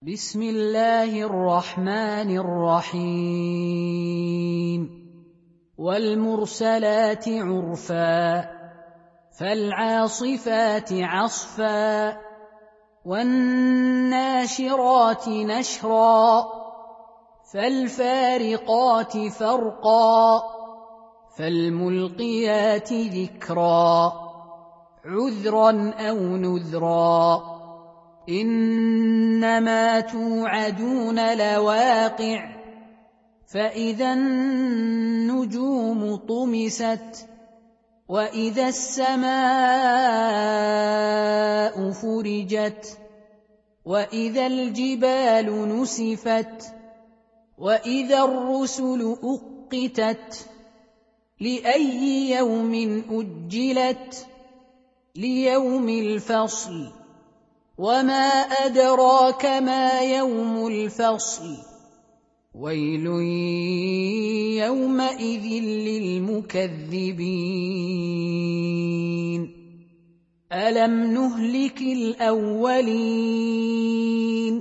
بسم الله الرحمن الرحيم والمرسلات عرفا فالعاصفات عصفا والناشرات نشرا فالفارقات فرقا فالملقيات ذكرا عذرا أو نذرا إنما توعدون لواقع فإذا النجوم طمست وإذا السماء فرجت وإذا الجبال نسفت وإذا الرسل أقتت لأي يوم أجلت ليوم الفصل وما أدراك ما يوم الفصل ويل يومئذ للمكذبين ألم نهلك الأولين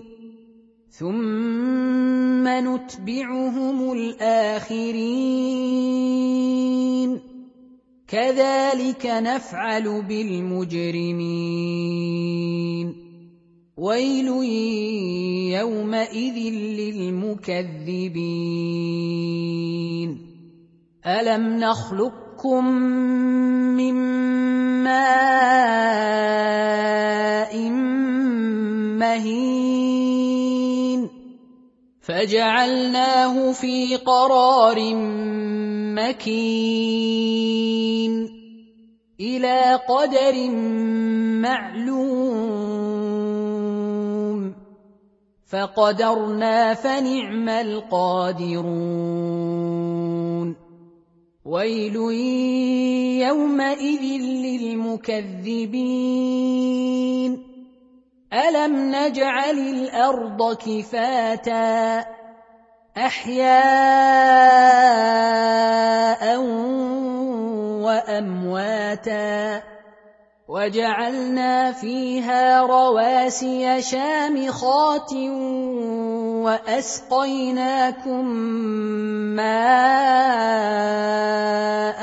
ثم نتبعهم الآخرين كذلك نفعل بالمجرمين ويل يومئذ للمكذبين ألم نخلقكم من ماء مهين فجعلناه في قرار مكين إلى قدر معلوم فقدرنا فنعم القادرون ويل يومئذ للمكذبين ألم نجعل الأرض كفاتا أحياء وأمواتا وجعلنا فيها رواسي شامخات وأسقيناكم ماء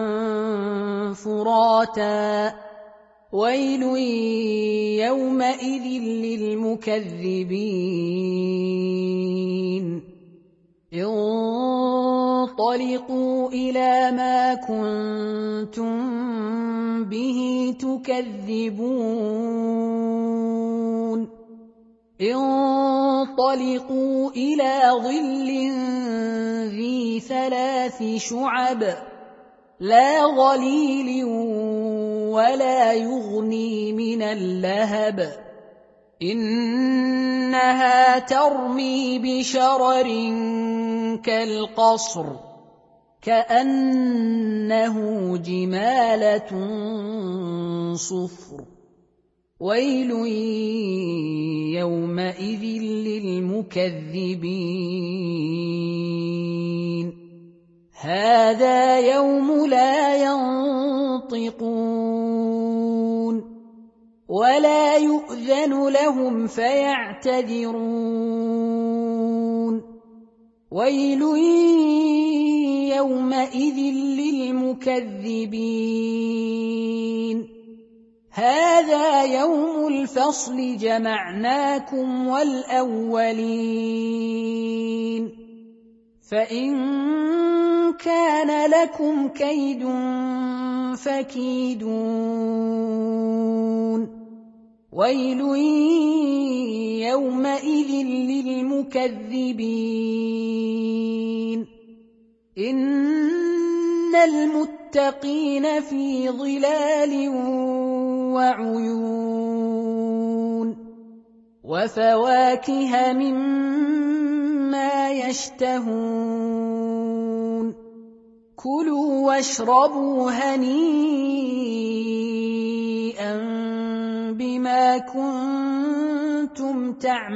فراتا ويل يومئذ للمكذبين انطلقوا إلى ما كنتم به تكذبون انطلقوا إلى ظل ذي 3 شعب لا ظليل ولا يغني من اللهب إنها ترمي بشرر كالقصر كأنه جمالة صفر ويل يومئذ للمكذبين هذا يوم لا ينطقون ولا يؤذن لهم فيعتذرون ويل يومئذ للمكذبين هذا يوم الفصل جمعناكم والأولين فإن كان لكم كيد فكيدون ويل يومئذ للمكذبين إن المتقين في ظلال وعيون وفواكه مما يشتهون كلوا واشربوا هنيئا بما كنتم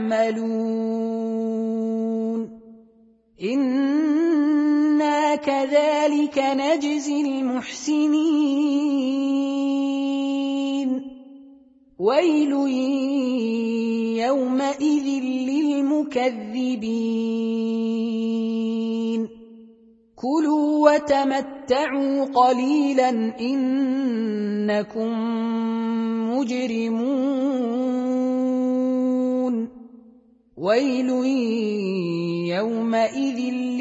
تعملون إنا كذلك نجزي المحسنين ويل يومئذ للمكذبين كلوا وتمتعوا قليلا إنكم مجرمون ويل يومئذ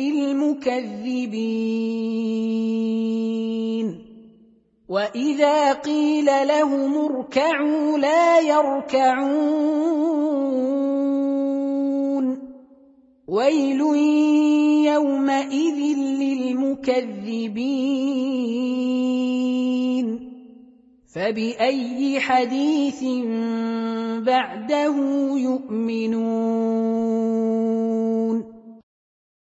للمكذبين وإذا قيل لهم اركعوا لا يركعون ويل يومئذ للمكذبين فبأي حديث بعده يؤمنون